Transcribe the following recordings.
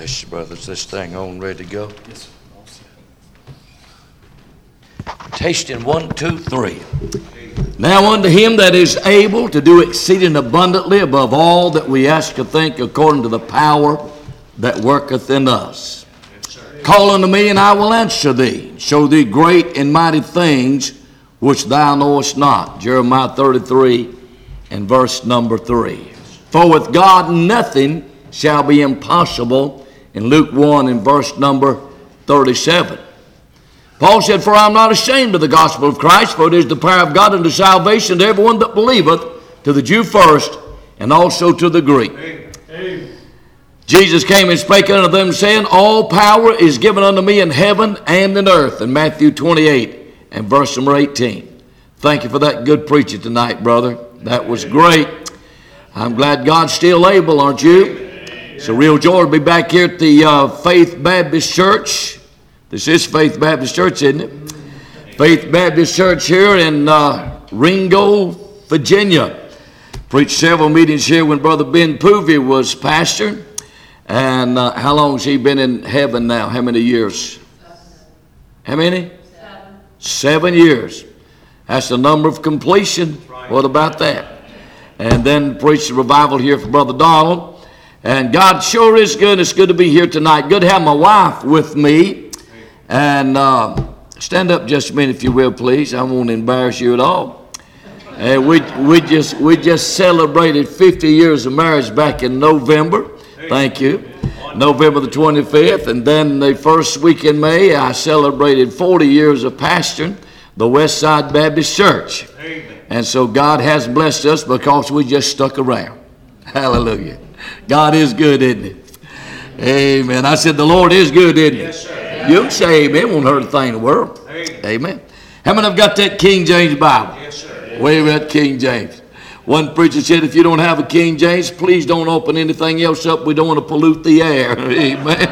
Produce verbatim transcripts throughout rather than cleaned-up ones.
Bless you, brothers. This thing on, ready to go? Yes, sir. Tasting one, two, three. Now unto him that is able to do exceeding abundantly above all that we ask or think, according to the power that worketh in us. Yes, call unto me, and I will answer thee, show thee great and mighty things which thou knowest not. Jeremiah thirty-three and verse number three. For with God nothing shall be impossible, in Luke one and verse number thirty-seven. Paul said, for I am not ashamed of the gospel of Christ, for it is the power of God unto salvation to everyone that believeth, to the Jew first, and also to the Greek. Amen. Jesus came and spake unto them, saying, all power is given unto me in heaven and in earth. In Matthew twenty-eight and verse number eighteen. Thank you for that good preaching tonight, brother. That was great. I'm glad God's still able, aren't you? It's a real joy to be back here at the uh, Faith Baptist Church. This is Faith Baptist Church, isn't it? Faith Baptist Church here in uh, Ringo, Virginia. Preached several meetings here when Brother Ben Povey was pastor. And uh, how long has he been in heaven now? How many years? How many? Seven. Seven years. That's the number of completion. What about that? And then preached a revival here for Brother Donald. And God sure is good. It's good to be here tonight. Good to have my wife with me. And uh, stand up just a minute, if you will, please. I won't embarrass you at all. And we we just we just celebrated fifty years of marriage back in November. Thank you. November the twenty-fifth. And then the first week in May, I celebrated forty years of pastoring the West Side Baptist Church. And so God has blessed us because we just stuck around. Hallelujah. God is good, isn't he? Amen. I said the Lord is good, isn't he? Yes, sir. You can say amen. Won't hurt a thing in the world. Amen. Amen. How many have got that King James Bible? Yes, sir. Wave at King James. One preacher said, if you don't have a King James, please don't open anything else up. We don't want to pollute the air. Amen.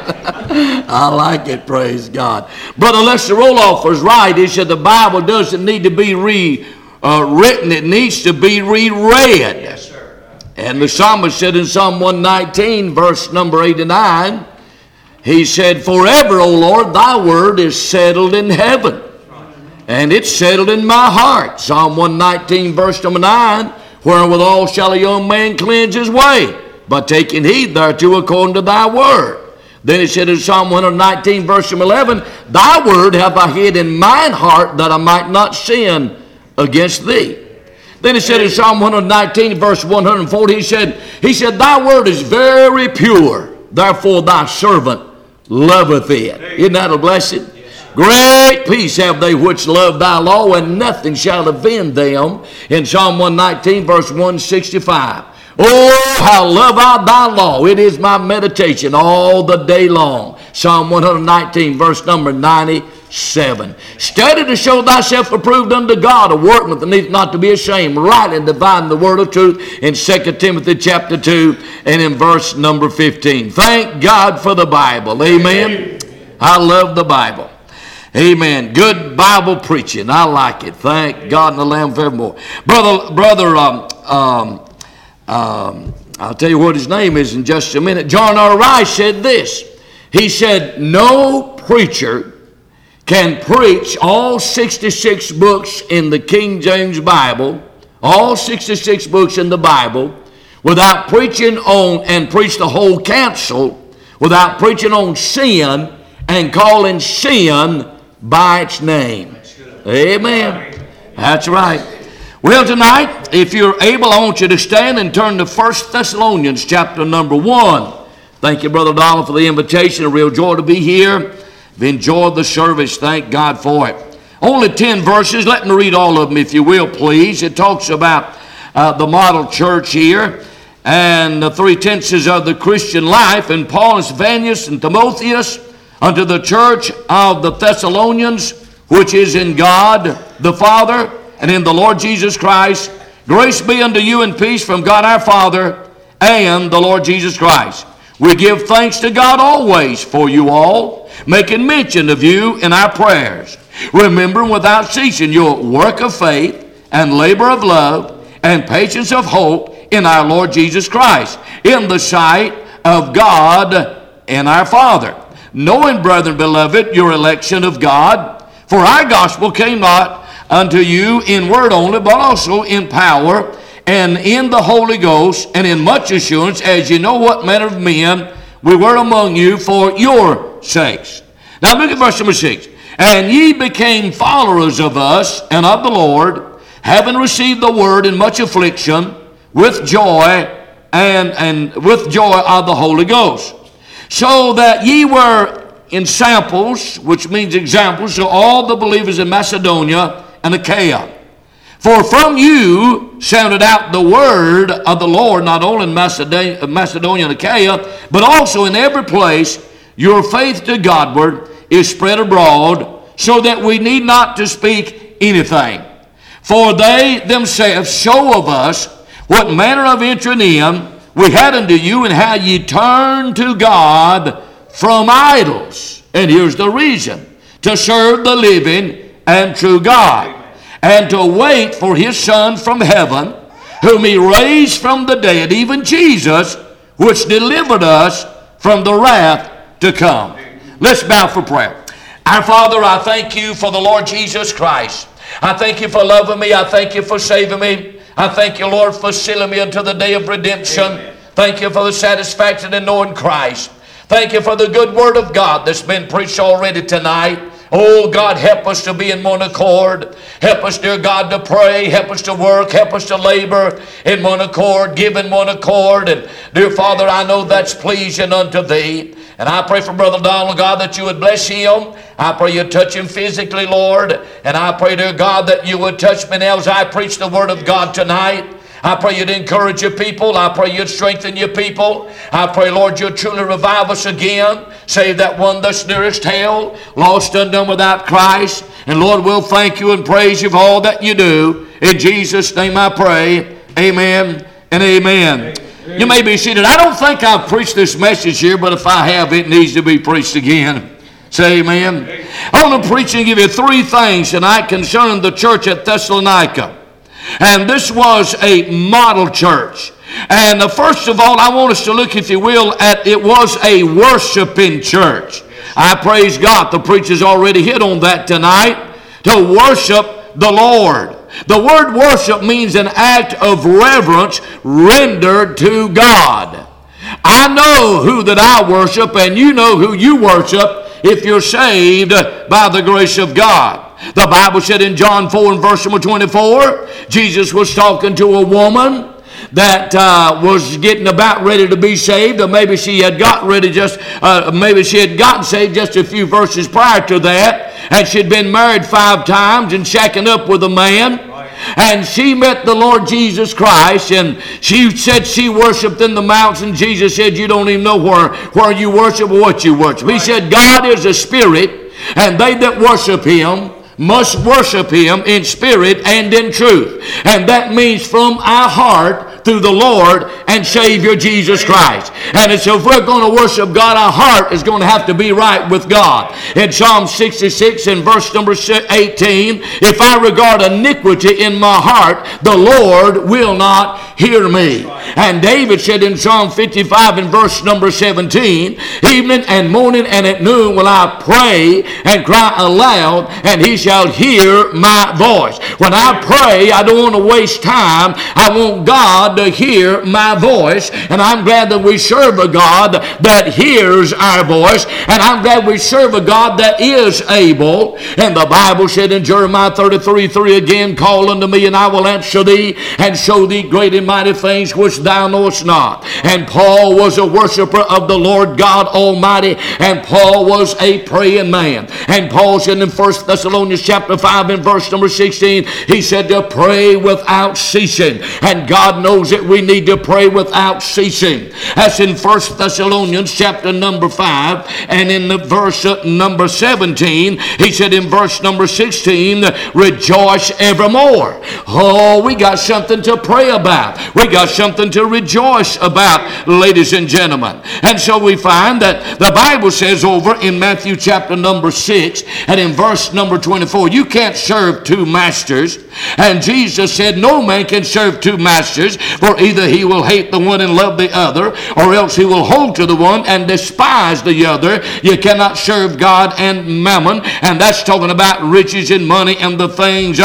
I like it. Praise God. Brother Lester Roloff was right. He said the Bible doesn't need to be re, uh, written. It needs to be reread. Yes, sir. And the psalmist said in Psalm one nineteen, verse number eighty-nine, he said, forever, O Lord, thy word is settled in heaven, and it's settled in my heart. Psalm one nineteen, verse number nine, wherewithal shall a young man cleanse his way, by taking heed thereto according to thy word. Then he said in Psalm one nineteen, verse number eleven, thy word have I hid in mine heart, that I might not sin against thee. Then he said in Psalm one nineteen, verse one forty, he said, he said, thy word is very pure, therefore thy servant loveth it. Isn't that a blessing? Great peace have they which love thy law, and nothing shall offend them. In Psalm one nineteen, verse one sixty-five. Oh, how love I thy law. It is my meditation all the day long. Psalm one nineteen, verse number ninety-seven. Study to show thyself approved unto God, a workman that needs not to be ashamed, rightly dividing the word of truth, in Second Timothy chapter two and in verse number fifteen. Thank God for the Bible. Amen. Amen. I love the Bible. Amen. Good Bible preaching. I like it. Thank God and the Lamb forevermore. Brother, brother, um, um, um, I'll tell you what his name is in just a minute. John R. Rice said this. He said, no preacher can preach all sixty-six books in the King James Bible, all sixty-six books in the Bible, without preaching on, and preach the whole counsel, without preaching on sin and calling sin by its name. Amen. That's right. Well, tonight, if you're able, I want you to stand and turn to First Thessalonians chapter number one. Thank you, Brother Donald, for the invitation. A real joy to be here. I've enjoyed the service. Thank God for it. Only ten verses. Let me read all of them, if you will, please. It talks about uh, the model church here and the three tenses of the Christian life. And Paul and Silvanus and Timotheus, unto the church of the Thessalonians, which is in God the Father and in the Lord Jesus Christ, grace be unto you and peace from God our Father and the Lord Jesus Christ. We give thanks to God always for you all, making mention of you in our prayers, remembering without ceasing your work of faith and labor of love and patience of hope in our Lord Jesus Christ, in the sight of God and our Father. Knowing, brethren beloved, your election of God, for our gospel came not unto you in word only, but also in power, and in the Holy Ghost, and in much assurance, as you know what manner of men we were among you for your sakes. Now look at verse number six. And ye became followers of us and of the Lord, having received the word in much affliction, with joy, and, and with joy of the Holy Ghost. So that ye were in samples, which means examples, to all the believers in Macedonia and Achaia. For from you sounded out the word of the Lord, not only in Macedonia, Macedonia and Achaia, but also in every place your faith to Godward is spread abroad, so that we need not to speak anything. For they themselves show of us what manner of entering in we had unto you, and how ye turned to God from idols. And here's the reason: to serve the living and true God, and to wait for his Son from heaven, whom he raised from the dead, even Jesus, which delivered us from the wrath to come. Let's bow for prayer. Our Father, I thank you for the Lord Jesus Christ. I thank you for loving me. I thank you for saving me. I thank you, Lord, for sealing me until the day of redemption. Amen. Thank you for the satisfaction in knowing Christ. Thank you for the good word of God that's been preached already tonight. Oh, God, help us to be in one accord. Help us, dear God, to pray. Help us to work. Help us to labor in one accord, give in one accord. And, dear Father, I know that's pleasing unto Thee. And I pray for Brother Donald, God, that you would bless him. I pray you'd touch him physically, Lord. And I pray, dear God, that you would touch me now as I preach the Word of God tonight. I pray you'd encourage your people. I pray you'd strengthen your people. I pray, Lord, you'd truly revive us again. Save that one that's nearest hell, lost, undone without Christ. And Lord, we'll thank you and praise you for all that you do. In Jesus' name I pray. Amen and amen. You may be seated. I don't think I've preached this message here, but if I have, it needs to be preached again. Say amen. Amen. I want to preach and give you three things tonight concerning the church at Thessalonica. And this was a model church. And uh, first of all, I want us to look, if you will, at it was a worshiping church. I praise God. The preacher's already hit on that tonight. To worship the Lord. The word worship means an act of reverence rendered to God. I know who that I worship, and you know who you worship if you're saved by the grace of God. The Bible said in John four and verse number twenty-four, Jesus was talking to a woman that uh, was getting about ready to be saved, or maybe she had got ready just, uh, maybe she had gotten saved just a few verses prior to that, and she'd been married five times and shacking up with a man. And she met the Lord Jesus Christ, and she said she worshiped in the mountain. Jesus said, you don't even know where, where you worship or what you worship. He said, God is a spirit, and they that worship him must worship him in spirit and in truth. And that means from our heart through the Lord and Savior Jesus Christ. And so if we're going to worship God, our heart is going to have to be right with God. In Psalm sixty-six and verse number eighteen, if I regard iniquity in my heart, the Lord will not hear me. And David said in Psalm fifty-five and verse number seventeen, evening and morning and at noon will I pray and cry aloud, and he shall hear my voice. When I pray, I don't want to waste time. I want God to hear my voice, and I'm glad that we serve a God that hears our voice, and I'm glad we serve a God that is able. And the Bible said in Jeremiah thirty-three three again, call unto me, and I will answer thee, and show thee great and mighty things which thou knowest not. And Paul was a worshiper of the Lord God Almighty, and Paul was a praying man. And Paul said in First Thessalonians chapter five and verse number sixteen, he said to pray without ceasing. And God knows that we need to pray without ceasing. That's in First Thessalonians chapter number five, and in the verse number seventeen, he said in verse number sixteen, rejoice evermore. Oh, we got something to pray about. We got something to rejoice about, ladies and gentlemen. And so we find that the Bible says over in Matthew chapter number six and in verse number twenty-four, you can't serve two masters. And Jesus said no man can serve two masters, For either he will hate the one and love the other, or else he will hold to the one and despise the other. You cannot serve God and mammon. And that's talking about riches and money and the things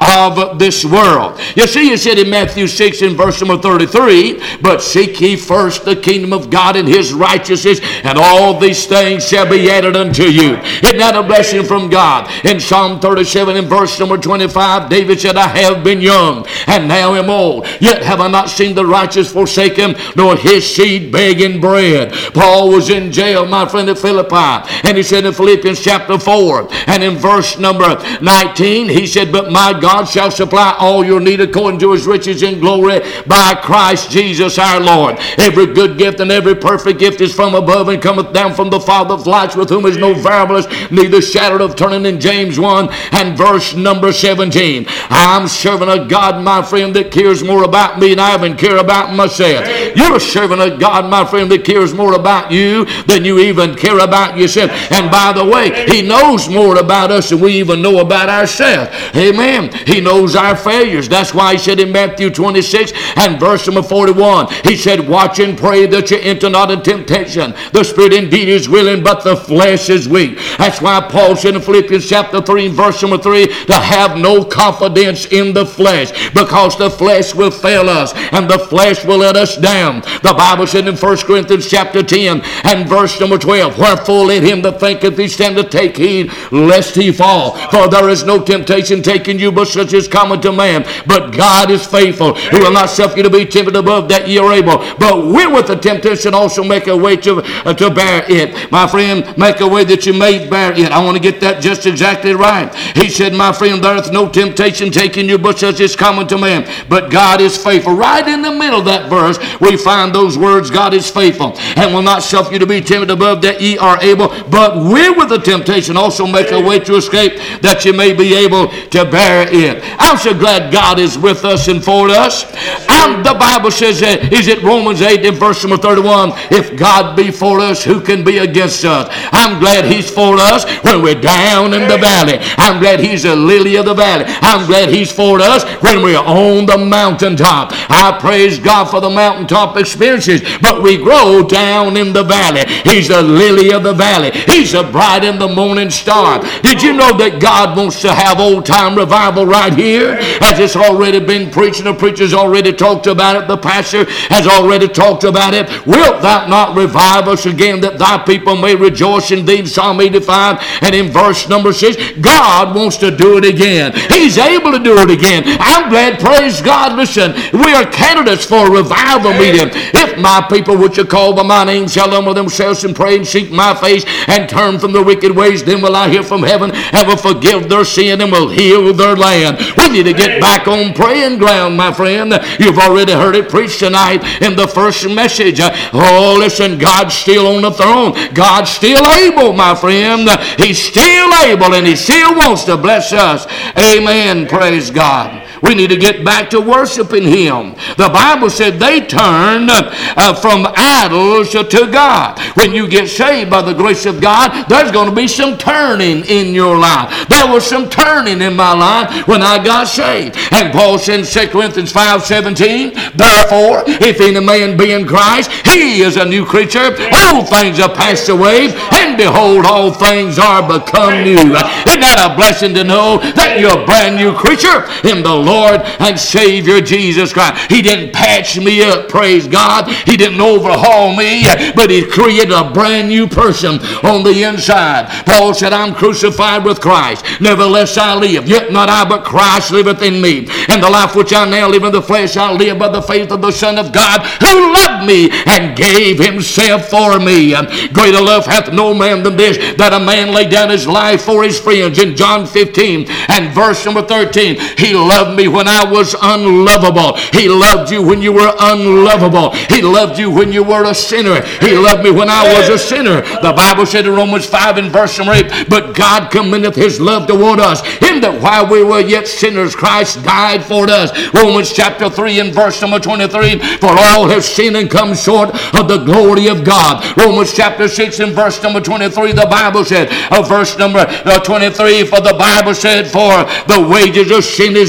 of this world. You see, he said in Matthew six in verse number thirty-three, but seek ye first the kingdom of God and his righteousness, and all these things shall be added unto you. Isn't that a blessing from God? In Psalm thirty-seven in verse number twenty-five, David said, I have been young and now am old, yet have I not seen the righteous forsaken, nor his seed begging bread. Paul was in jail, my friend, at Philippi, and he said in Philippians chapter four and in verse number nineteen, he said, but my God shall supply all your need according to his riches in glory by Christ Jesus our Lord. Every good gift and every perfect gift is from above and cometh down from the Father of lights, with whom is no variableness, neither shadow of turning. In James one and verse number seventeen, I'm serving a God, my friend, that cares more about me than I even care about myself. You're serving a God, my friend, that cares more about you than you even care about yourself. And by the way, he knows more about us than we even know about ourselves. Amen. He knows our failures. That's why he said in Matthew twenty-six and verse number forty-one, he said, watch and pray that you enter not in temptation. The spirit indeed is willing, but the flesh is weak. That's why Paul said in Philippians chapter three and verse number three, to have no confidence in the flesh, because the flesh will fail us and the flesh will let us down. The Bible said in First Corinthians chapter ten and verse number twelve, wherefore let him that thinketh he standeth take heed lest he fall. For there is no temptation taking you but such as common to man. But God is faithful, who will not suffer you to be tempted above that ye are able, but will with the temptation also make a way to, uh, to bear it. My friend, make a way that you may bear it. I want to get that just exactly right. He said, my friend, there is no temptation taking you but such as common to man. But God is faithful. Right in the middle of that verse, we find those words, God is faithful, and will not suffer you to be tempted above that ye are able, but will with the temptation also make a way to escape, that you may be able to bear it. I'm so glad God is with us and for us. I'm, the Bible says, that, is it Romans eight in verse number thirty-one, if God be for us, who can be against us? I'm glad he's for us when we're down in the valley. I'm glad he's a lily of the valley. I'm glad he's for us when we're on the mountaintop. I praise God for the mountaintop experiences, but we grow down in the valley. He's the lily of the valley. He's a bright in the morning star. Did you know that God wants to have old time revival right here? As it's already been preached, the preacher's already talked about it, the pastor has already talked about it. Wilt thou not revive us again, that thy people may rejoice in thee? Psalm eighty-five and in verse number six, God wants to do it again. He's able to do it again. I'm glad, praise God. Listen, we are candidates for a revival meeting. If my people which are called by my name shall humble themselves and pray and seek my face and turn from the wicked ways, then will I hear from heaven and will forgive their sin and will heal their land. We need to get back on praying ground, my friend. You've already heard it preached tonight in the first message. Oh, listen, God's still on the throne. God's still able, my friend. He's still able, and he still wants to bless us. Amen. Praise God. We need to get back to worshiping him. The Bible said they turned uh, from idols to God. When you get saved by the grace of God, there's going to be some turning in your life. There was some turning in my life when I got saved. And Paul said in Second Corinthians five seventeen, therefore, if any man be in Christ, he is a new creature. Old things are passed away, and behold, all things are become new. Isn't that a blessing to know that you're a brand new creature in the Lord Lord and Savior Jesus Christ? He didn't patch me up, praise God. He didn't overhaul me, but he created a brand new person on the inside. Paul said, I'm crucified with Christ. Nevertheless I live, yet not I, but Christ liveth in me. And the life which I now live in the flesh, I live by the faith of the Son of God, who loved me and gave himself for me. Greater love hath no man than this, that a man lay down his life for his friends. In John fifteen and verse number thirteen, he loved me when I was unlovable. He loved you when you were unlovable. He loved you when you were a sinner. He loved me when I was a sinner. The Bible said in Romans five and verse number eight, but God commendeth his love toward us, in that while we were yet sinners, Christ died for us. Romans chapter three and verse number twenty-three, for all have sinned and come short of the glory of God. Romans chapter six and verse number twenty-three, the Bible said, uh, verse number uh, twenty-three, for the Bible said, for the wages of sin is death,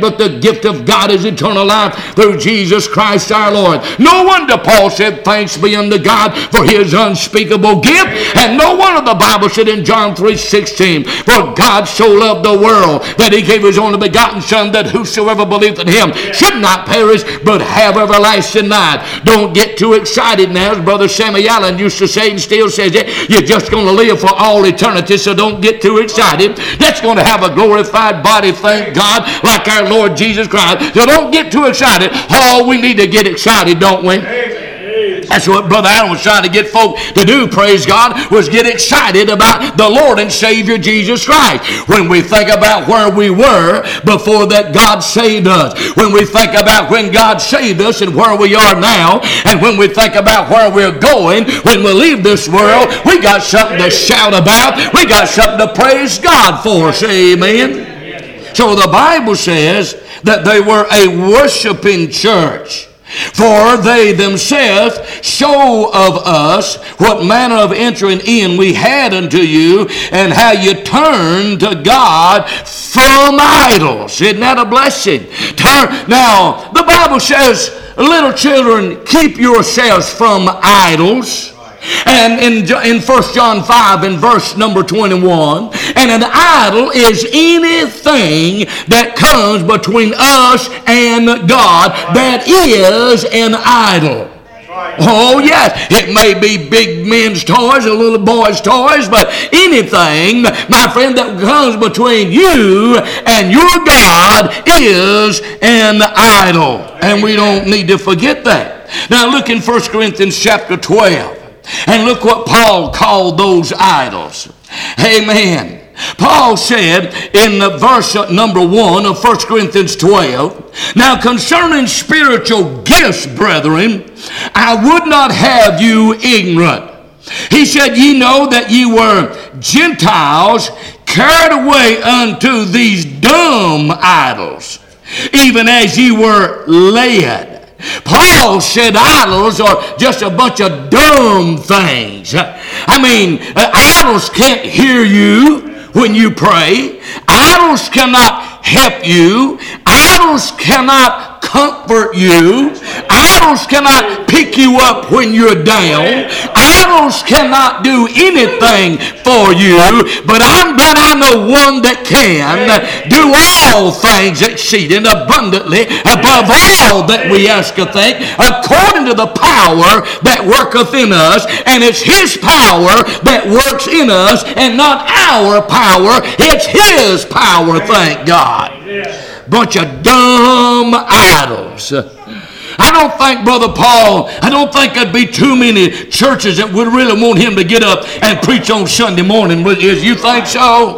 but the gift of God is eternal life through Jesus Christ our Lord. No wonder Paul said, thanks be unto God for his unspeakable gift. And no wonder the Bible said in John three sixteen, for God so loved the world that he gave his only begotten Son, that whosoever believeth in him should not perish but have everlasting life. Don't get too excited now, as Brother Sammy Allen used to say and still says it. You're just going to live for all eternity, so don't get too excited. That's going to have a glorified body, thank God, like our Lord Jesus Christ. So don't get too excited. Oh, we need to get excited, don't we? That's what Brother Allen was trying to get folk to do, praise God, was get excited about the Lord and Savior Jesus Christ. When we think about where we were before that God saved us, when we think about when God saved us and where we are now, and when we think about where we're going when we leave this world, we got something to shout about. We got something to praise God for. Say amen. So the Bible says that they were a worshiping church. For they themselves show of us what manner of entering in we had unto you, and how you turned to God from idols. Isn't that a blessing? Turn. Now, the Bible says, little children, keep yourselves from idols. And in, in First John five in verse number twenty-one, and an idol is anything that comes between us and God that is an idol. Oh yes, it may be big men's toys or little boys' toys, but anything, my friend, that comes between you and your God is an idol. And we don't need to forget that. Now look in First Corinthians chapter twelve. And look what Paul called those idols. Amen. Paul said in the verse number one of First Corinthians twelve, now concerning spiritual gifts, brethren, I would not have you ignorant. He said, ye know that ye were Gentiles carried away unto these dumb idols, even as ye were led. Paul said idols are just a bunch of dumb things. I mean, uh, idols can't hear you when you pray. Idols cannot help you. Idols cannot comfort you. Idols cannot pick you up when you're down. Idols cannot do anything for you, but I'm glad I know one that can do all things exceeding abundantly above all that we ask or think, according to the power that worketh in us. And it's his power that works in us and not our power. It's his power, thank God. Bunch of dumb idols. I don't think, Brother Paul, I don't think there'd be too many churches that would really want him to get up and preach on Sunday morning. Is you think so?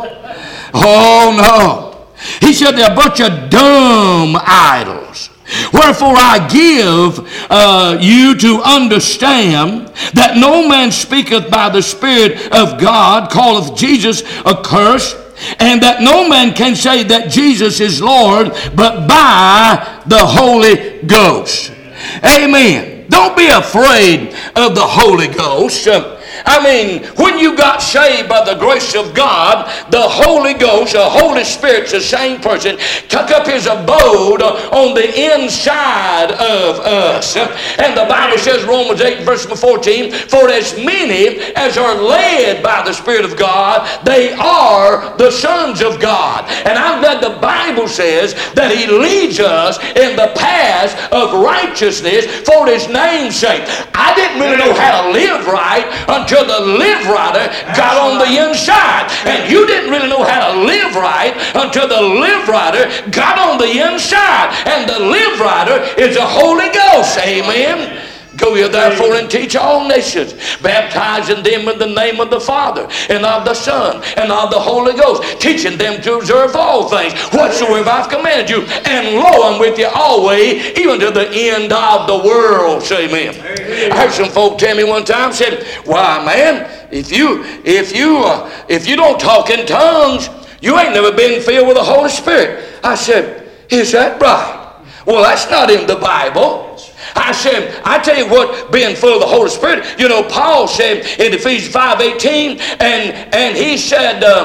Oh, no. He said they're a bunch of dumb idols. Wherefore I give uh, you to understand that no man speaketh by the Spirit of God, calleth Jesus accursed, and that no man can say that Jesus is Lord but by the Holy Ghost. Amen. Don't be afraid of the Holy Ghost. Uh, I mean, when you got saved by the grace of God, the Holy Ghost, the Holy Spirit's the same person, took up his abode on the inside of us. And the Bible says, Romans eight, verse fourteen, for as many as are led by the Spirit of God, they are the sons of God. And I'm glad the Bible says that he leads us in the paths of righteousness for his name's sake. I didn't really know how to live right until the live righter got on the inside. And you didn't really know how to live right until the live righter got on the inside. And the live righter is the Holy Ghost. Amen. Go ye therefore and teach all nations, baptizing them in the name of the Father and of the Son and of the Holy Ghost, teaching them to observe all things whatsoever I've commanded you. And lo, I'm with you always, even to the end of the world. Say amen. Amen. I heard some folk tell me one time, said, why, man, if you if you uh, if you don't talk in tongues, you ain't never been filled with the Holy Spirit. I said, is that right? Well, that's not in the Bible. I said, I tell you what, being full of the Holy Spirit, you know, Paul said in Ephesians five eighteen, and, and he said, uh,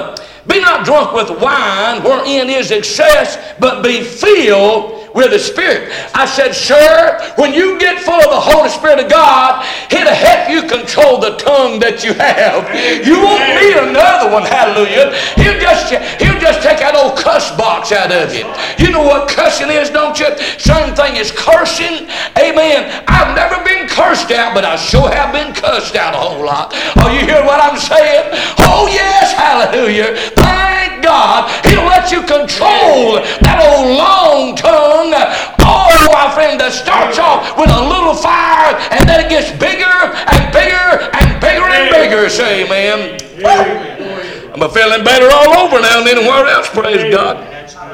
Be not drunk with wine, wherein is excess, but be filled with the Spirit. I said, sir, when you get full of the Holy Spirit of God, it'll help you control the tongue that you have. You won't need another one, hallelujah. He'll just, he'll just take that old cuss box out of you. You know what cussing is, don't you? Same thing as cursing. Amen. I've never been cursed out, but I sure have been cussed out a whole lot. Oh, you hear what I'm saying? Oh, yes, hallelujah. Thank God. He'll let you control that old long tongue. Oh, my friend, that starts off with a little fire and then it gets bigger and bigger and bigger and bigger. Say amen. Amen. I'm feeling better all over now than anywhere else, praise God.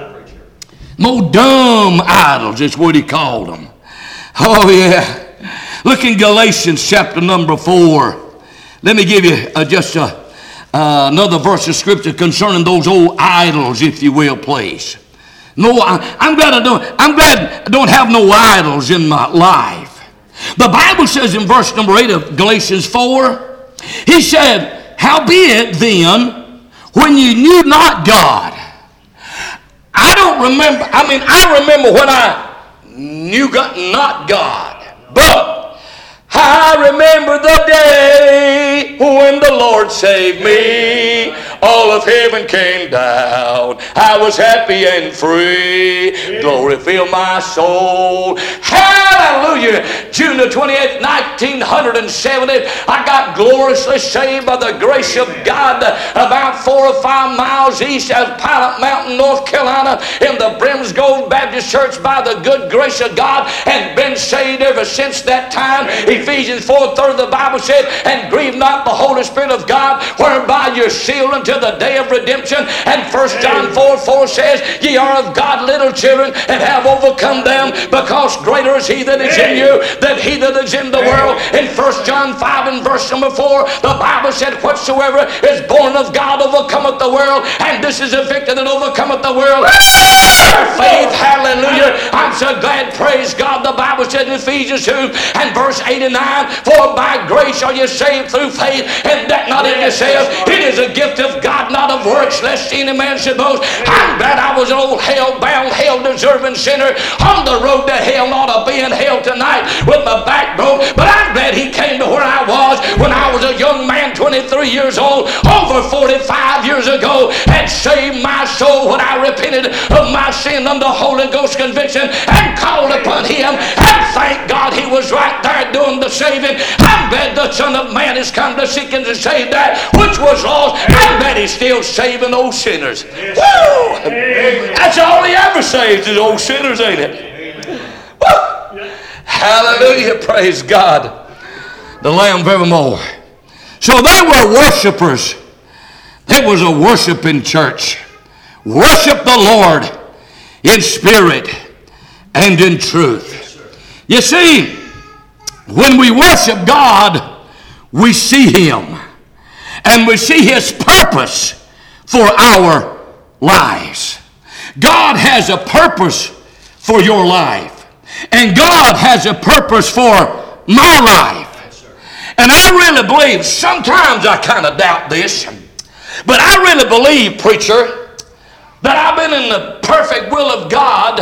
More dumb idols is what he called them. Oh, yeah. Look in Galatians chapter number four. Let me give you uh, just a, uh, another verse of scripture concerning those old idols, if you will, please. No, I, I'm glad I don't. I'm glad I don't have no idols in my life. The Bible says in verse number eight of Galatians four, he said, "Howbeit then, when you knew not God," I don't remember. I mean, I remember when I knew God, not God, but I remember the day when the Lord saved me. All of heaven came down. I was happy and free. Glory filled my soul. Hallelujah. June the twenty-eighth, nineteen seventy, I got gloriously saved by the grace of God about four or five miles east of Pilot Mountain, North Carolina, in the Brimsgrove Baptist Church by the good grace of God, and been saved ever since that time. Ephesians four thirty, the Bible said, "And grieve not the Holy Spirit of God, whereby you're sealed until the day of redemption." And First John four four says, "Ye are of God little children, and have overcome them, because greater is he that is in you than he that is in the world." In First John five and verse number four, the Bible said, "Whatsoever is born of God overcometh the world, and this is a victor that overcometh the world." Our faith, hallelujah. I'm so glad, praise God. The Bible said in Ephesians two and verse eight and nine, "For by grace are you saved through faith, and that not in yourselves. It is a gift of God, not of works, lest any man should boast." I'm glad I was an old hell-bound, hell-deserving sinner on the road to hell, not to be in hell tonight with my back broke. But I'm glad he came to where I was when I was a young man, twenty-three years old, over forty-five years ago, and saved my soul when I repented of my sin under Holy Ghost conviction and called upon him. And thank God he was right there doing the saving. I'm glad the Son of Man has come to seek and to save that which was lost. I'm glad he's still saving old sinners. Woo! That's all he ever saves is old sinners, ain't it? Woo! Hallelujah, praise God. The Lamb forevermore. So they were worshipers. It was a worshiping church. Worship the Lord in spirit and in truth. You see, when we worship God, we see him. And we see his purpose for our lives. God has a purpose for your life. And God has a purpose for my life. And I really believe, sometimes I kind of doubt this, but I really believe, preacher, that I've been in the perfect will of God.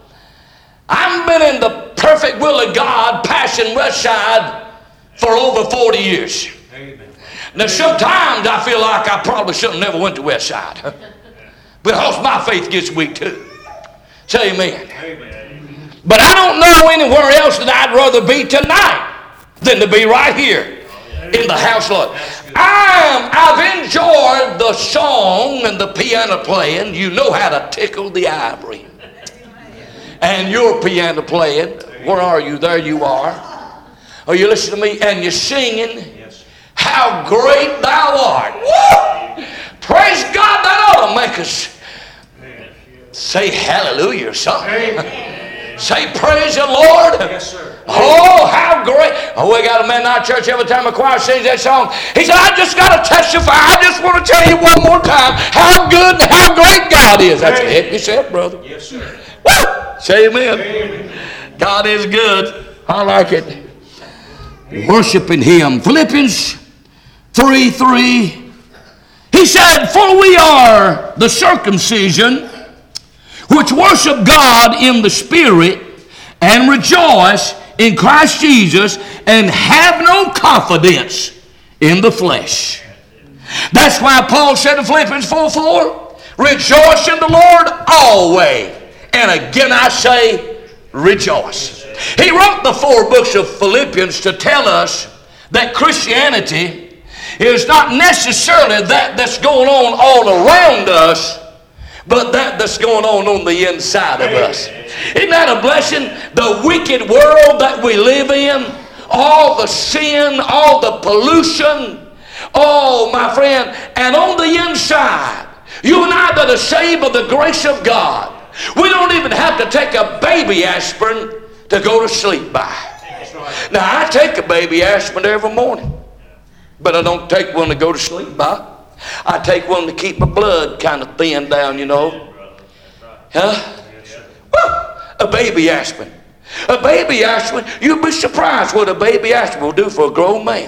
I've been in the perfect will of God, Passion Westside, for over forty years. Amen. Now, sometimes I feel like I probably should have never went to Westside, because my faith gets weak too. Say amen. Amen. But I don't know anywhere else that I'd rather be tonight than to be right here in the house, Lord. I'm, I've enjoyed the song and the piano playing. You know how to tickle the ivory. And your piano playing. Where are you? There you are. Are you listening to me? And you're singing, "How great thou art." Woo! Praise God, that ought to make us say hallelujah or something. Say praise the Lord. Yes, sir. Oh, how great. Oh, we got a man in our church every time a choir sings that song. He said, "I just got to testify. I just want to tell you one more time how good and how great God is." That's a help yourself, brother. Yes, sir. Woo! Say amen. Amen. God is good. I like it. Worshiping him. Philippians three three. He said, for we are the circumcision which worship God in the Spirit and rejoice in Christ Jesus and have no confidence in the flesh. That's why Paul said in Philippians four four, rejoice in the Lord always. And again I say, rejoice. He wrote the four books of Philippians to tell us that Christianity is not necessarily that that's going on all around us, but that that's going on on the inside of us. Isn't that a blessing? The wicked world that we live in, all the sin, all the pollution, oh my friend, and on the inside, you and I that are saved by the grace of God, we don't even have to take a baby aspirin to go to sleep by. Now I take a baby aspirin every morning, but I don't take one to go to sleep by. I take one to keep my blood kind of thin down, you know. Huh? Well, a baby aspirin. A baby aspirin, you'd be surprised what a baby aspirin will do for a grown man.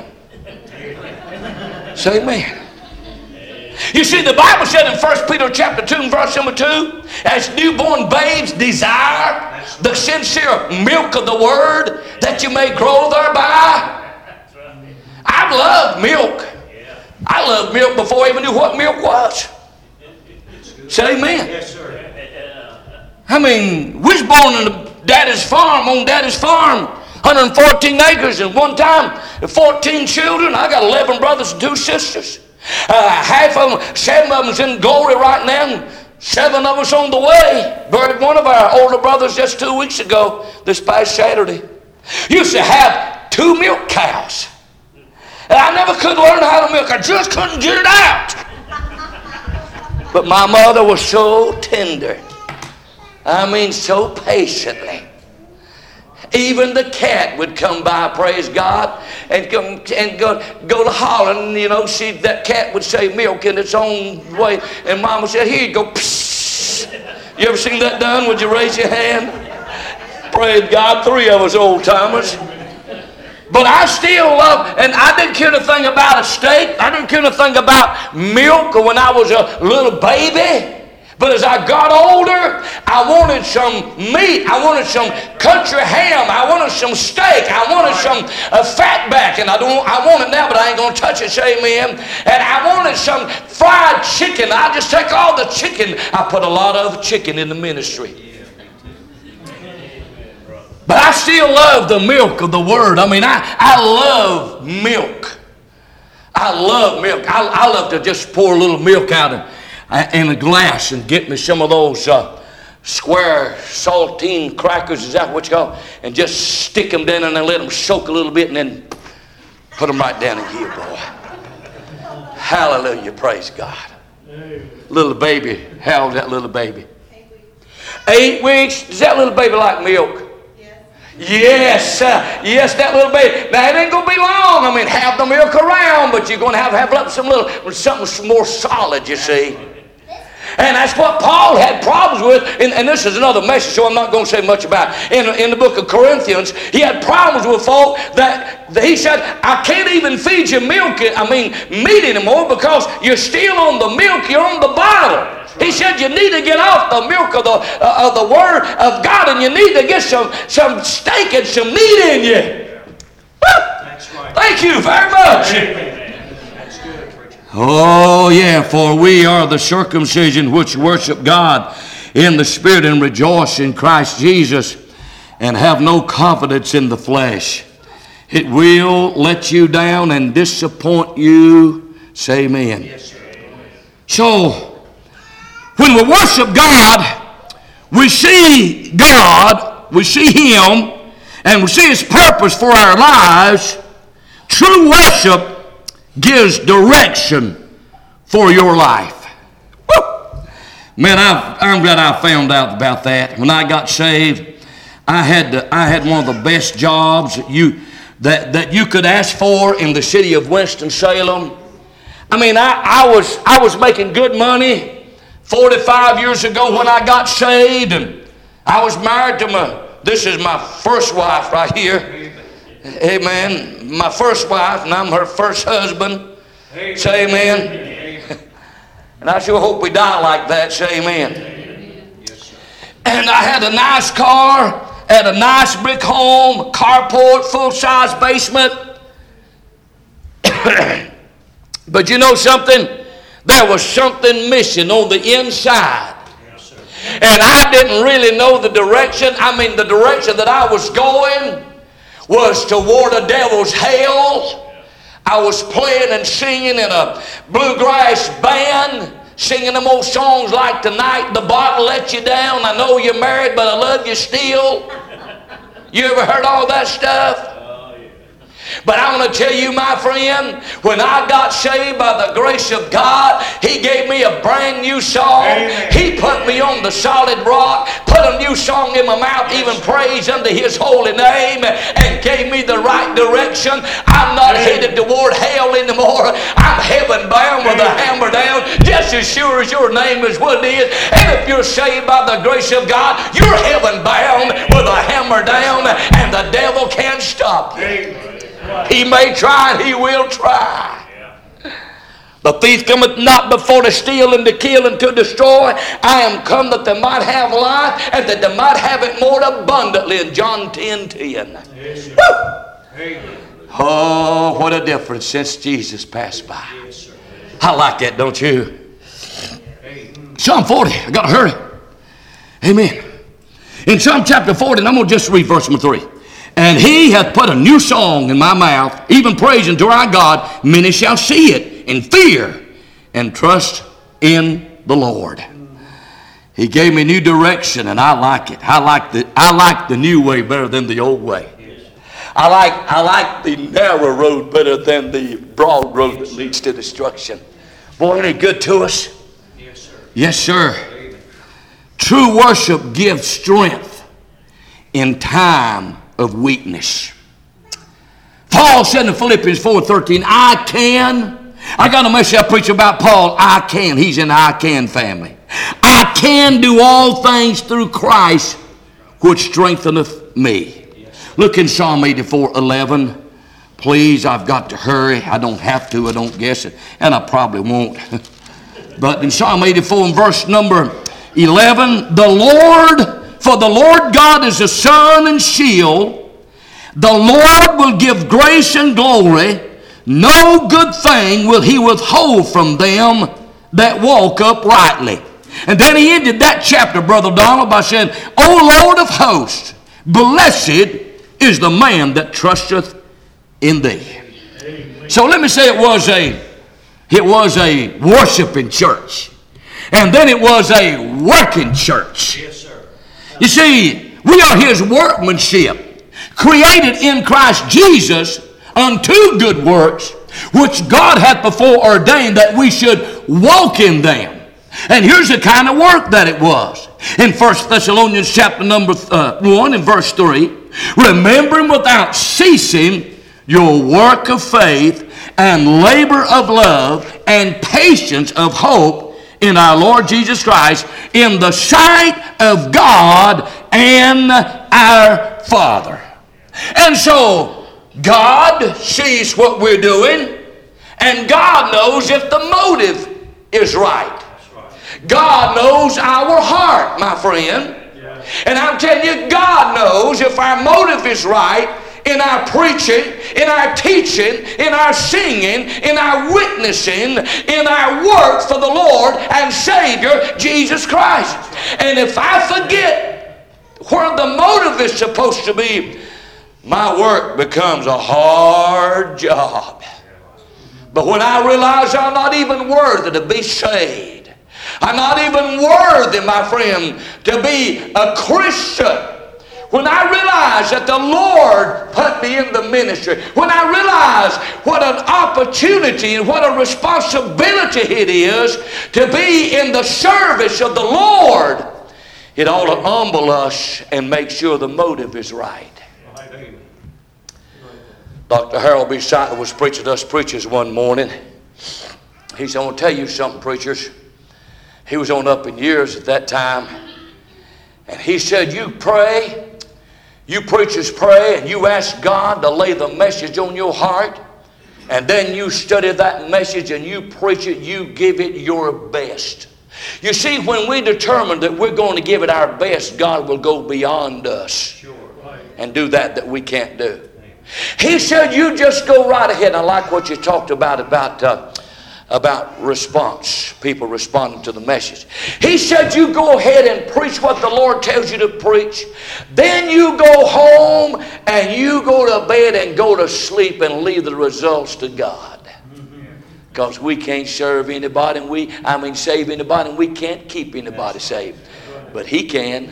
Say amen. You see, the Bible said in First Peter chapter two and verse number two, as newborn babes desire the sincere milk of the word that you may grow thereby. I've loved milk. I loved milk before I even knew what milk was. Say amen. Yes, sir. I mean, we was born in a daddy's farm, on daddy's farm, one hundred fourteen acres, and one time, fourteen children. I got eleven brothers and two sisters. Uh, half of them, seven of them's in glory right now, and seven of us on the way. Buried one of our older brothers just two weeks ago, this past Saturday. Used to have two milk cows. And I never could learn how to milk. I just couldn't get it out. But my mother was so tender. I mean, so patiently. Even the cat would come by, praise God, and come and go go to hollering. You know, she that cat would say milk in its own way, and Mama said, "Here you go." Psst. You ever seen that done? Would you raise your hand? Praise God, three of us old timers. But I still love, and I didn't care anything about a steak. I didn't care anything about milk when I was a little baby. But as I got older, I wanted some meat. I wanted some country ham. I wanted some steak. I wanted some uh, fat back. And I don't. I want it now, but I ain't going to touch it, say amen. And I wanted some fried chicken. I just take all the chicken. I put a lot of chicken in the ministry. But I still love the milk of the word. I mean, I, I love milk. I love milk. I, I love to just pour a little milk out and in a glass and get me some of those uh, square saltine crackers, is that what you call it? And just stick them down and then let them soak a little bit and then put them right down in here, boy. Hallelujah, praise God. Little baby, how old is that little baby? Eight weeks. Does that little baby like milk? Yes, uh, yes, that little baby. Now, it ain't going to be long. I mean, have the milk around, but you're going to have to have some little, something more solid, you see. And that's what Paul had problems with, and, and this is another message, so I'm not going to say much about it. In, in the book of Corinthians, he had problems with folk that, that he said, I can't even feed you milk, I mean, meat anymore, because you're still on the milk, you're on the bottle. He said you need to get off the milk of the, uh, of the Word of God, and you need to get some, some steak and some meat in you. That's right. Thank you very much. That's good, preacher. Oh, yeah, for we are the circumcision which worship God in the Spirit and rejoice in Christ Jesus and have no confidence in the flesh. It will let you down and disappoint you. Say amen. Yes, sir. So, when we worship God, we see God, we see Him, and we see His purpose for our lives. True worship gives direction for your life. Woo! Man, I've, I'm glad I found out about that. When I got saved, I had to, I had one of the best jobs that you that, that you could ask for in the city of Winston-Salem. I mean, I, I was I was making good money forty-five years ago when I got saved, and I was married to my, this is my first wife right here. Amen. My first wife, and I'm her first husband. Say amen. And I sure hope we die like that. Say amen. Amen. Yes, sir. And I had a nice car, had a nice brick home, carport, full-size basement. But you know something? There was something missing on the inside. Yes, sir. And I didn't really know the direction. I mean, the direction that I was going was toward a devil's hell. I was playing and singing in a bluegrass band, singing them old songs like Tonight the Bottle Let You Down. I know you're married, but I love you still. You ever heard all that stuff? But I want to tell you, my friend, when I got saved by the grace of God, He gave me a brand new song. Amen. He put me on the solid rock, put a new song in my mouth, even praise unto His holy name, and gave me the right direction. I'm not Amen. Headed toward hell anymore. I'm heaven bound with a hammer down, just as sure as your name is what it is. And if you're saved by the grace of God, you're heaven bound with a hammer down, and the devil can't stop you. Amen. He may try and he will try. The thief cometh not before to steal and to kill and to destroy. I am come that they might have life and that they might have it more abundantly. In John ten ten. Yes, oh, what a difference since Jesus passed by. Yes, I like that, don't you? Psalm forty. I got to hurry. Amen. In Psalm chapter forty, and I'm going to just read verse number three. And He hath put a new song in my mouth, even praising to our God. Many shall see it and fear and trust in the Lord. He gave me new direction, and I like it. I like the I like the new way better than the old way. I like I like the narrow road better than the broad road that leads to destruction. Boy, ain't it good to us? Yes, sir. Yes, sir. True worship gives strength in time of weakness. Paul said in Philippians four thirteen, I can. I got a message I preach about Paul. I can. He's in the I can family. I can do all things through Christ, which strengtheneth me. Look in Psalm eighty-four eleven. Please, I've got to hurry. I don't have to. I don't guess it. And I probably won't. But in Psalm eighty-four, in verse number eleven, the Lord, for the Lord God is a sun and shield. The Lord will give grace and glory. No good thing will He withhold from them that walk uprightly. And then he ended that chapter, Brother Donald, by saying, O Lord of hosts, blessed is the man that trusteth in Thee. Amen. So let me say it was a, it was a worshiping church. And then it was a working church. Yes, sir. You see, we are His workmanship, created in Christ Jesus unto good works, which God hath before ordained that we should walk in them. And here's the kind of work that it was. In First Thessalonians chapter number uh, one and verse three, remembering without ceasing your work of faith and labor of love and patience of hope in our Lord Jesus Christ, in the sight of God and our Father. And so God sees what we're doing, and God knows if the motive is right. God knows our heart, my friend. And I'm telling you, God knows if our motive is right in our preaching, in our teaching, in our singing, in our witnessing, in our work for the Lord and Savior, Jesus Christ. And if I forget where the motive is supposed to be, my work becomes a hard job. But when I realize I'm not even worthy to be saved, I'm not even worthy, my friend, to be a Christian. When I realize that the Lord put me in the ministry, when I realize what an opportunity and what a responsibility it is to be in the service of the Lord, it ought to humble us and make sure the motive is right. Doctor Harold B. Sighton was preaching to us preachers one morning. He said, I want to tell you something, preachers. He was on up in years at that time. And he said, you pray, you preachers pray, and you ask God to lay the message on your heart. And then you study that message and you preach it, you give it your best. You see, when we determine that we're going to give it our best, God will go beyond us and do that that we can't do. He said, you just go right ahead. And I like what you talked about, about, uh, about response, people responding to the message. He said, you go ahead and preach what the Lord tells you to preach. Then you go home and you go to bed and go to sleep and leave the results to God. Because we can't serve anybody, and we, I mean, save anybody, and we can't keep anybody saved. But He can.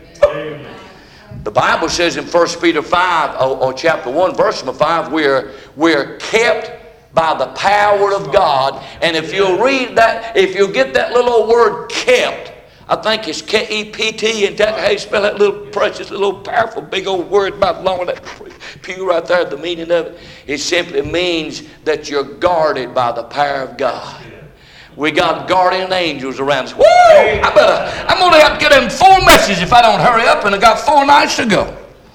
The Bible says in First Peter five, or, or chapter one, verse number five, we're, we're kept by the power of God. And if you'll read that, if you'll get that little old word kept, I think it's K E P T, and that's how you spell that little precious, little powerful, big old word about long that pew right there, the meaning of it. It simply means that you're guarded by the power of God. We got guardian angels around us. Woo! I better, I'm going to have to get in four messages if I don't hurry up, and I got four nights to go.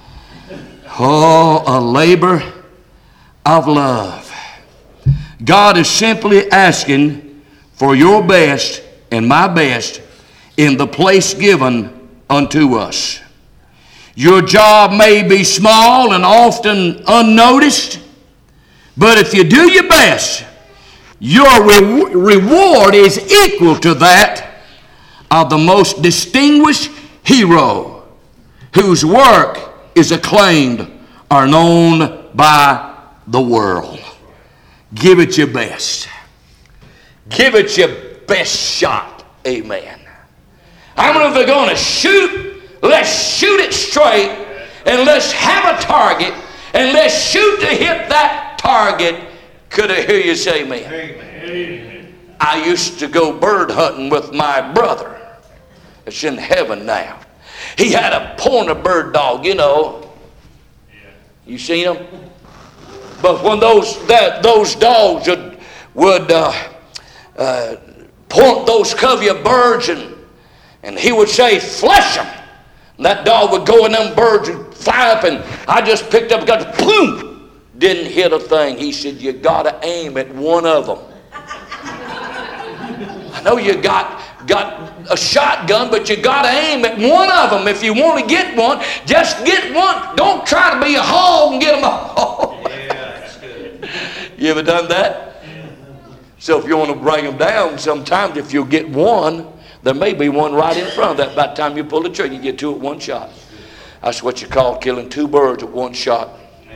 Oh, a labor of love. God is simply asking for your best and my best in the place given unto us. Your job may be small and often unnoticed, but if you do your best, your re- reward is equal to that of the most distinguished hero whose work is acclaimed or known by the world. Give it your best. Give it your best shot. Amen. How many of you are going to shoot? Let's shoot it straight, and let's have a target, and let's shoot to hit that target. Could I hear you say amen? Amen. I used to go bird hunting with my brother. It's in heaven now. He had a pointer bird dog, you know. You seen them? But when those that those dogs would, would uh, uh, point those covey of birds, and and he would say, flesh them. And that dog would go, and them birds would fly up, and I just picked up and got, boom, didn't hit a thing. He said, you got to aim at one of them. I know you got, got a shotgun, but you got to aim at one of them. If you want to get one, just get one. Don't try to be a hog and get them all. Yeah, that's good. You ever done that? So if you want to bring them down, sometimes if you get one, there may be one right in front of that. By the time you pull the trigger, you get two at one shot. That's what you call killing two birds at one shot.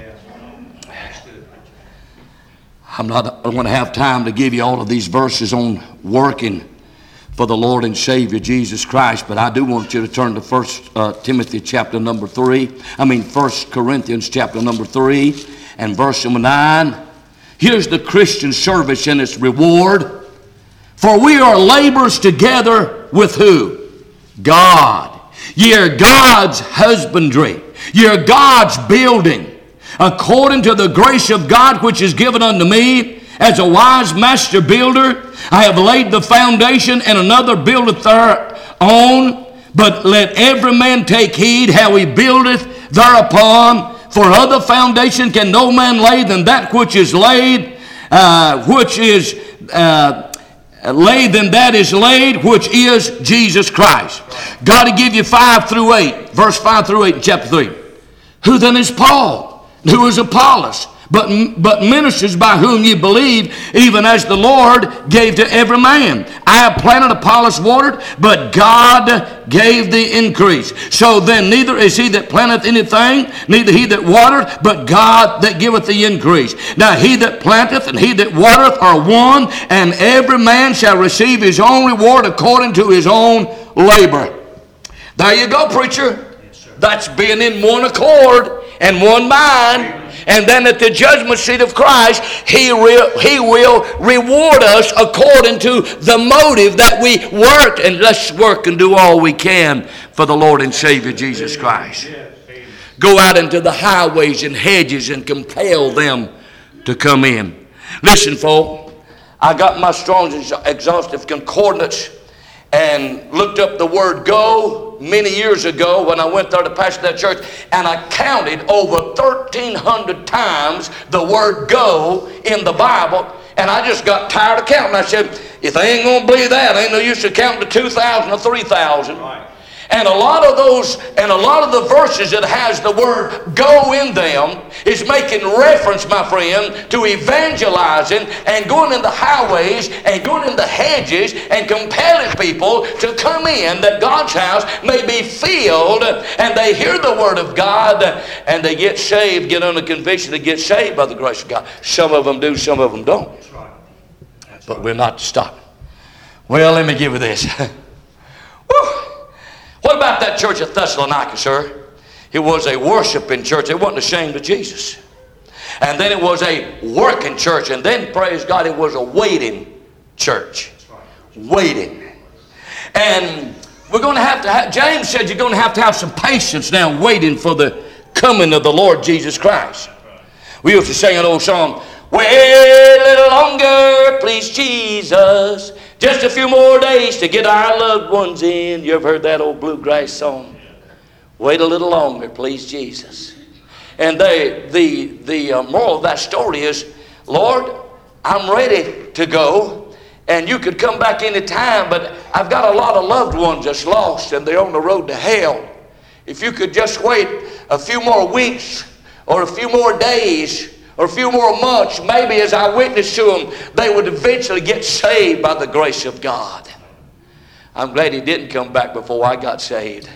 I'm not going to have time to give you all of these verses on working for the Lord and Savior Jesus Christ, but I do want you to turn to First uh, Timothy chapter number three. I mean First Corinthians chapter number three and verse number nine. Here's the Christian service and its reward. For we are laborers together with who? God. Ye are God's husbandry. Ye are God's building. According to the grace of God which is given unto me, as a wise master builder, I have laid the foundation, and another buildeth thereon. But let every man take heed how he buildeth thereupon. For other foundation can no man lay than that which is laid, uh, which is uh, laid than that is laid, which is Jesus Christ. God to give you five through eight, verse five through eight in chapter three. Who then is Paul? Who is Apollos? But, but ministers by whom ye believe, even as the Lord gave to every man. I have planted, Apollos watered, but God gave the increase. So then neither is he that planteth anything, neither he that watereth, but God that giveth the increase. Now he that planteth and he that watereth are one, and every man shall receive his own reward according to his own labor. There you go, preacher. Yes, that's being in one accord and one mind. And then at the judgment seat of Christ, he, re- he will reward us according to the motive that we worked. And let's work and do all we can for the Lord and Savior Jesus Christ. Go out into the highways and hedges and compel them to come in. Listen, folks, I got my Strong's Exhaustive Concordance and looked up the word go. many years ago when I went there to pastor that church, and I counted over thirteen hundred times the word go in the Bible, and I just got tired of counting. I said, if they ain't going to believe that, ain't no use to count to two thousand or three thousand. Right. And a lot of those, and a lot of the verses that has the word go in them is making reference, my friend, to evangelizing and going in the highways and going in the hedges and compelling people to come in that God's house may be filled, and they hear the word of God and they get saved, get under conviction to get saved by the grace of God. Some of them do, some of them don't. That's right. That's but right. We're not to stop. Well, let me give you this. What about that church at Thessalonica, sir? It was a worshiping church. It wasn't ashamed of Jesus. And then it was a working church. And then, praise God, it was a waiting church. Waiting. And we're going to have to have, James said you're going to have to have some patience now waiting for the coming of the Lord Jesus Christ. We used to sing an old song, wait a little longer, please Jesus. Just a few more days to get our loved ones in. You ever heard that old bluegrass song? Wait a little longer, please Jesus. And they, the, the uh, moral of that story is, Lord, I'm ready to go, and you could come back any time, but I've got a lot of loved ones that's lost, and they're on the road to hell. If you could just wait a few more weeks or a few more days, or a few more months, maybe as I witnessed to them, they would eventually get saved by the grace of God. I'm glad he didn't come back before I got saved.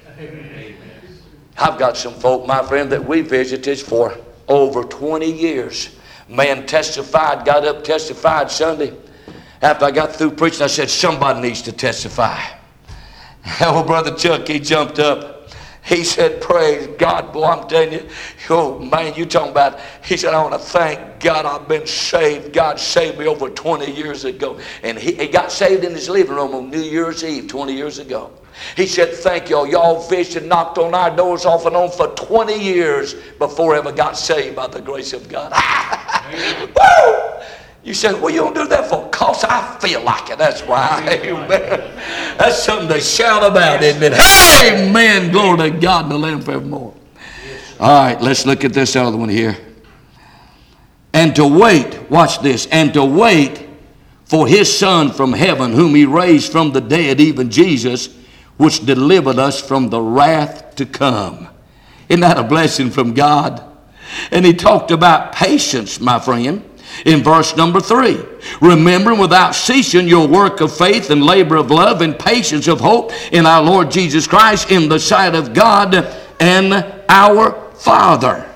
I've got some folk, my friend, that we visited for over twenty years. Man testified, got up, testified Sunday. After I got through preaching, I said, somebody needs to testify. Oh, Brother Chuck, he jumped up. He said, praise God. Boy, I'm telling you, oh man, you talking about, he said, I want to thank God I've been saved. God saved me over twenty years ago. And he, he got saved in his living room on New Year's Eve twenty years ago. He said, thank y'all. Y'all visited, knocked on our doors off and on for twenty years before I ever got saved by the grace of God. Woo! You said, well, you don't do that for because I feel like it. That's why. Amen. That's something to shout about, isn't it? Amen. Glory to God and the Lamb forevermore. All right, let's look at this other one here. And to wait, watch this, and to wait for his Son from heaven, whom he raised from the dead, even Jesus, which delivered us from the wrath to come. Isn't that a blessing from God? And he talked about patience, my friend. In verse number three, remembering without ceasing your work of faith and labor of love and patience of hope in our Lord Jesus Christ in the sight of God and our Father.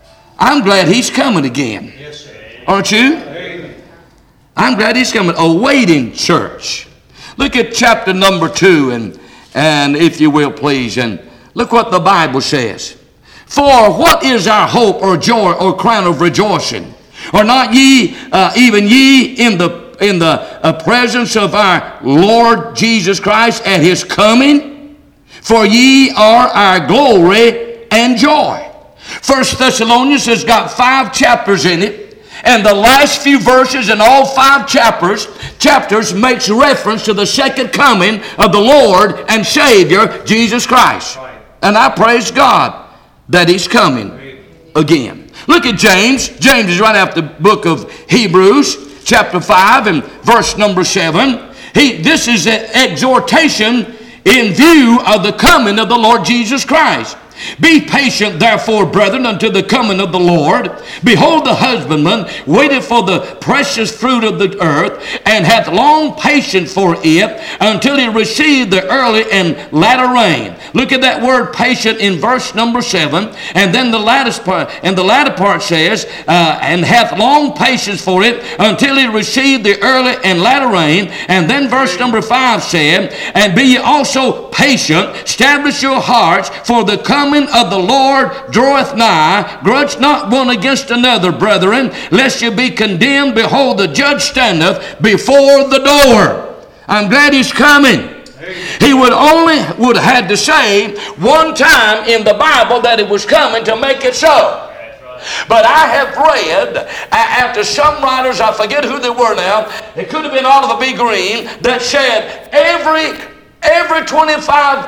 I'm glad he's coming again. Yes, sir. Aren't you? Amen. I'm glad he's coming. A waiting church. Look at chapter number two, and, and if you will, please, and look what the Bible says. For what is our hope or joy or crown of rejoicing? Are not ye, uh, even ye, in the in the uh, presence of our Lord Jesus Christ at his coming? For ye are our glory and joy. First Thessalonians has got five chapters in it, and the last few verses in all five chapters chapters makes reference to the second coming of the Lord and Savior Jesus Christ. Right. And I praise God that he's coming again. Look at James. James is right after the book of Hebrews, chapter five and verse number seven. He, this is an exhortation in view of the coming of the Lord Jesus Christ. Be patient, therefore, brethren, unto the coming of the Lord. Behold, the husbandman waited for the precious fruit of the earth, and hath long patience for it, until he received the early and latter rain. Look at that word patient in verse number seven, and then the latter part, and the latter part says, uh, and hath long patience for it, until he received the early and latter rain. And then verse number five said, and be ye also patient, establish your hearts, for the coming of the Lord draweth nigh. Grudge not one against another, brethren, lest you be condemned. Behold, the judge standeth before the door. I'm glad he's coming. He would only would have had to say one time in the Bible that it was coming to make it so. But I have read after some writers, I forget who they were now, it could have been Oliver B. Green, that said every every twenty-five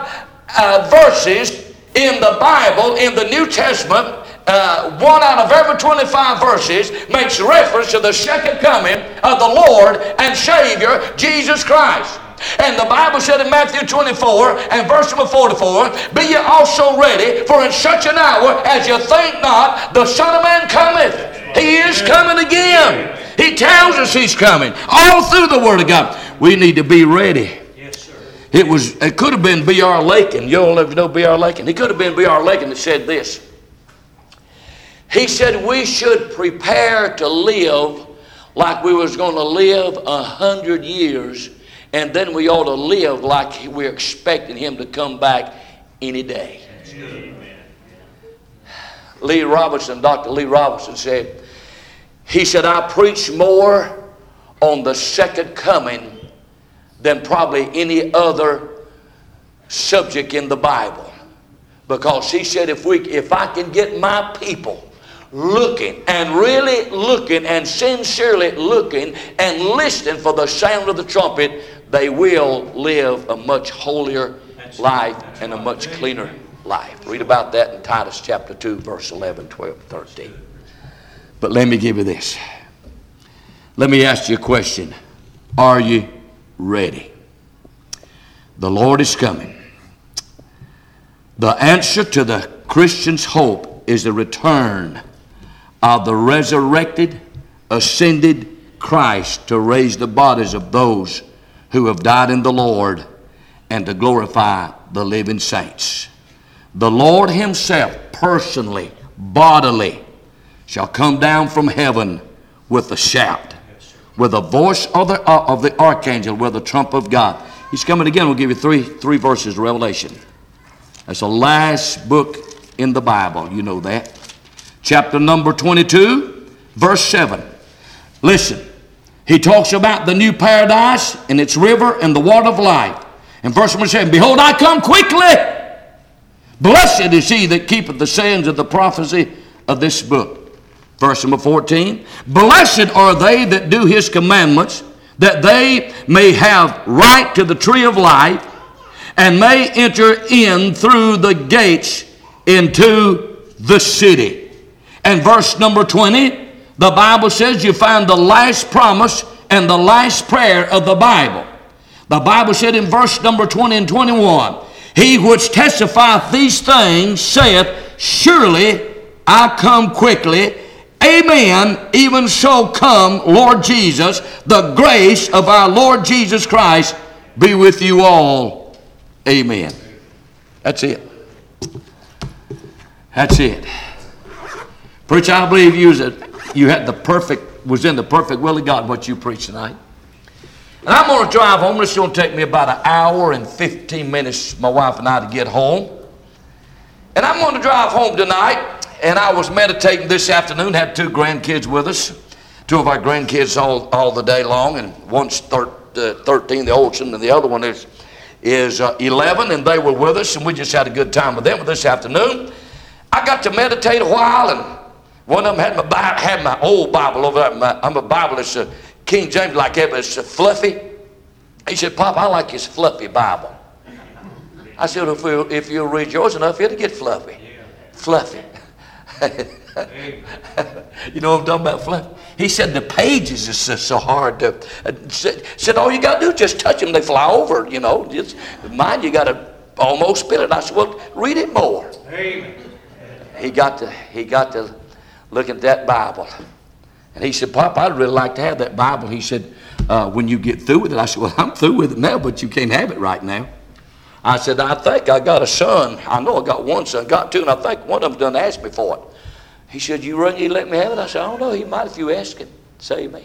uh, verses in the Bible, in the New Testament, uh, one out of every twenty-five verses makes reference to the second coming of the Lord and Savior, Jesus Christ. And the Bible said in Matthew twenty-four and verse number forty-four, be ye also ready, for in such an hour as you think not, the Son of Man cometh. He is coming again. He tells us He's coming. All through the Word of God. We need to be ready. Yes, sir. It was. It could have been B R Lakin. You all know B R Lakin. He could have been B R Lakin that said this. He said we should prepare to live like we was going to live a hundred years, and then we ought to live like we're expecting Him to come back any day. Lee Robinson, Doctor Lee Robinson said, he said, I preach more on the second coming than probably any other subject in the Bible. Because he said, if we, if I can get my people looking and really looking and sincerely looking and listening for the sound of the trumpet, they will live a much holier life and a much cleaner life. Read about that in Titus chapter two, verse eleven, twelve, thirteen. But let me give you this. Let me ask you a question. Are you ready? The Lord is coming. The answer to the Christian's hope is the return of the resurrected, ascended Christ to raise the bodies of those who have died in the Lord and to glorify the living saints. The Lord Himself personally, bodily, shall come down from heaven with a shout, with the voice of the, uh, of the archangel, with the trump of God. He's coming again. We'll give you three, three verses of Revelation. That's the last book in the Bible. You know that. Chapter number twenty-two, verse seven. Listen. He talks about the new paradise and its river and the water of life. And verse number seven, behold, I come quickly. Blessed is he that keepeth the sayings of the prophecy of this book. Verse number fourteen, blessed are they that do His commandments, that they may have right to the tree of life, and may enter in through the gates into the city. And verse number twenty, the Bible says you find the last promise and the last prayer of the Bible. The Bible said in verse number twenty and twenty-one, he which testifieth these things saith, surely I come quickly. Amen. Even so come, Lord Jesus. The grace of our Lord Jesus Christ be with you all. Amen. That's it. That's it. Preacher, I believe you was a, you had the perfect, was in the perfect will of God what you preached tonight. And I'm going to drive home. This is going to take me about an hour and fifteen minutes, my wife and I, to get home. And I'm going to drive home tonight. And I was meditating this afternoon, had two grandkids with us. Two of our grandkids all, all the day long. And one's thir- uh, thirteen, the oldest, and the other one is, is uh, eleven. And they were with us, and we just had a good time with them this afternoon. I got to meditate a while, and one of them had my, Bible, had my old Bible over there. My, I'm a Bible, it's a King James like that, but it's a fluffy. He said, Pop, I like his fluffy Bible. I said, if, we, if you'll read yours enough, it'll get fluffy. Fluffy. You know what I'm talking about, fluffy? He said the pages is so, so hard to. Uh, said, said all you got to do is just touch them; they fly over. You know, just mine you got to almost spit it. I said, well, read it more. Amen. He got to he got to look at that Bible, and he said, Pop, I'd really like to have that Bible. He said, uh, when you get through with it. I said, well, I'm through with it now, but you can't have it right now. I said, I think I got a son. I know I got one son, got two, and I think one of them done asked me for it. He said, you reckon you let me have it? I said, I don't know. He might if you ask him. Say amen.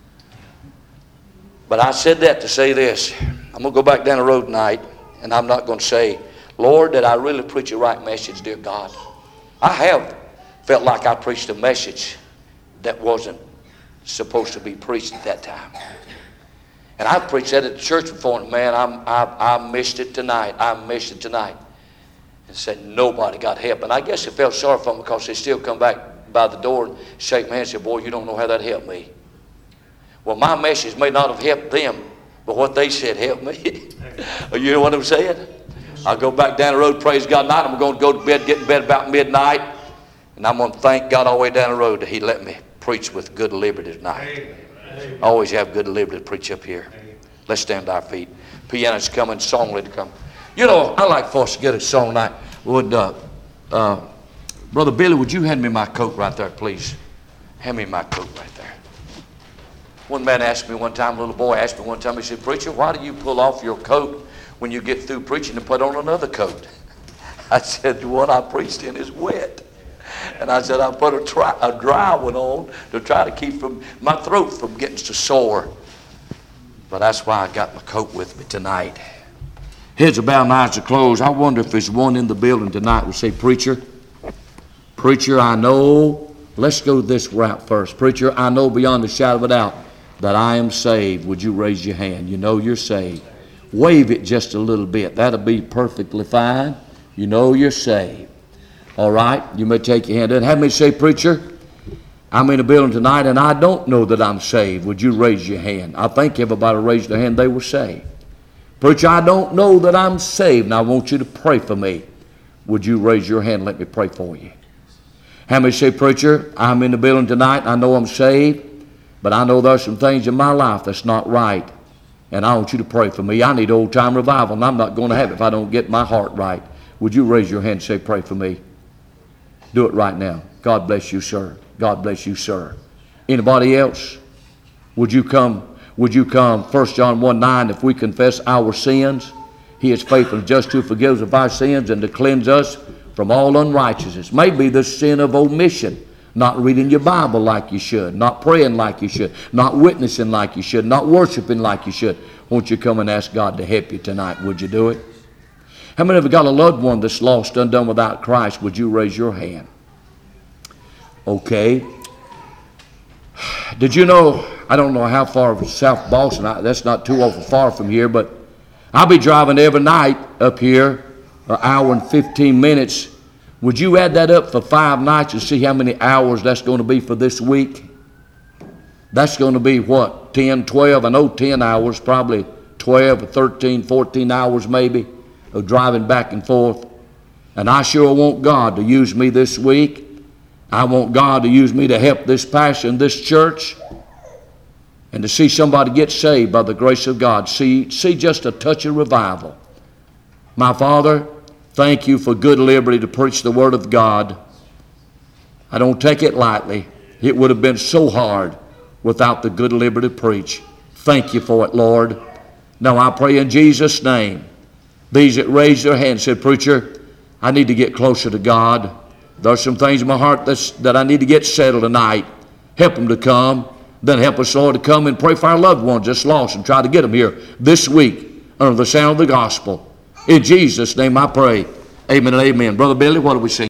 But I said that to say this. I'm going to go back down the road tonight, and I'm not going to say, Lord, did I really preach a right message, dear God? I have felt like I preached a message that wasn't supposed to be preached at that time. And I've preached that at the church before, and man, I'm, I, I missed it tonight. I missed it tonight. And said nobody got help. And I guess I felt sorry for them because they still come back by the door and shake my hand and say, boy, you don't know how that helped me. Well, my message may not have helped them, but what they said helped me. You know what I'm saying? I'll go back down the road, praise God. Tonight I'm going to go to bed, get in bed about midnight. And I'm going to thank God all the way down the road that He let me preach with good liberty tonight. I always have good liberty to preach up here. Let's stand to our feet. Piano's coming, song leader come. You know, I like for us to get a song tonight. Would, uh, uh, Brother Billy, would you hand me my coat right there, please? Hand me my coat right there. One man asked me one time, a little boy asked me one time, he said, "Preacher, why do you pull off your coat when you get through preaching and put on another coat?" I said, "The one I preached in is wet." And I said, I put a, try, a dry one on to try to keep from my throat from getting so sore. But that's why I got my coat with me tonight. Heads are bowed and eyes are closed. I wonder if there's one in the building tonight who will say, "Preacher, preacher, I know." Let's go this route first. "Preacher, I know beyond a shadow of a doubt that I am saved." Would you raise your hand? You know you're saved. Wave it just a little bit. That'll be perfectly fine. You know you're saved. All right, you may take your hand in. Have me say, "Preacher, I'm in the building tonight and I don't know that I'm saved." Would you raise your hand? I think everybody raised their hand, they were saved. "Preacher, I don't know that I'm saved and I want you to pray for me." Would you raise your hand and let me pray for you? Have me say, "Preacher, I'm in the building tonight. I know I'm saved, but I know there's some things in my life that's not right. And I want you to pray for me. I need old-time revival, and I'm not going to have it if I don't get my heart right." Would you raise your hand and say, "Pray for me"? Do it right now. God bless you, sir. God bless you, sir. Anybody else? Would you come? Would you come? First John one nine, if we confess our sins, He is faithful and just to forgive us of our sins and to cleanse us from all unrighteousness. Maybe the sin of omission. Not reading your Bible like you should. Not praying like you should. Not witnessing like you should. Not worshiping like you should. Won't you come and ask God to help you tonight? Would you do it? How many of you got a loved one that's lost, undone without Christ? Would you raise your hand? Okay. Did you know, I don't know how far from South Boston, I, that's not too awful far from here, but I'll be driving every night up here, an hour and fifteen minutes. Would you add that up for five nights and see how many hours that's going to be for this week? That's going to be what, ten, twelve? I know ten hours, probably twelve or thirteen, fourteen hours maybe of driving back and forth. And I sure want God to use me this week. I want God to use me to help this pastor in this church and to see somebody get saved by the grace of God. See, see just a touch of revival. My Father, thank you for good liberty to preach the Word of God. I don't take it lightly. It would have been so hard without the good liberty to preach. Thank you for it, Lord. Now I pray in Jesus' name, these that raised their hands said, "Preacher, I need to get closer to God. There's some things in my heart that's, that I need to get settled tonight." Help them to come. Then help us, Lord, to come and pray for our loved ones that's lost and try to get them here this week under the sound of the gospel. In Jesus' name I pray. Amen and amen. Brother Billy, what do we sing?